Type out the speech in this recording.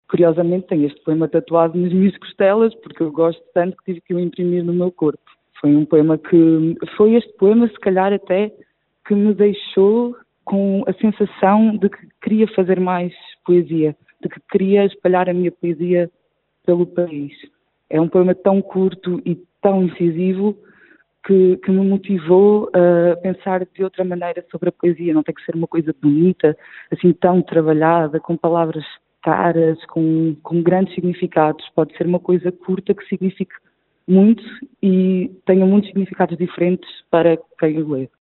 Curiosamente tenho este poema tatuado nas minhas costelas, porque eu gosto tanto que tive que o imprimir no meu corpo. Foi este poema, se calhar até, que me deixou com a sensação de que queria fazer mais poesia, de que queria espalhar a minha poesia pelo país. É um poema tão curto e tão incisivo que me motivou a pensar de outra maneira sobre a poesia. Não tem que ser uma coisa bonita, assim tão trabalhada, com palavras caras, com grandes significados. Pode ser uma coisa curta que signifique muito e tenha muitos significados diferentes para quem o lê.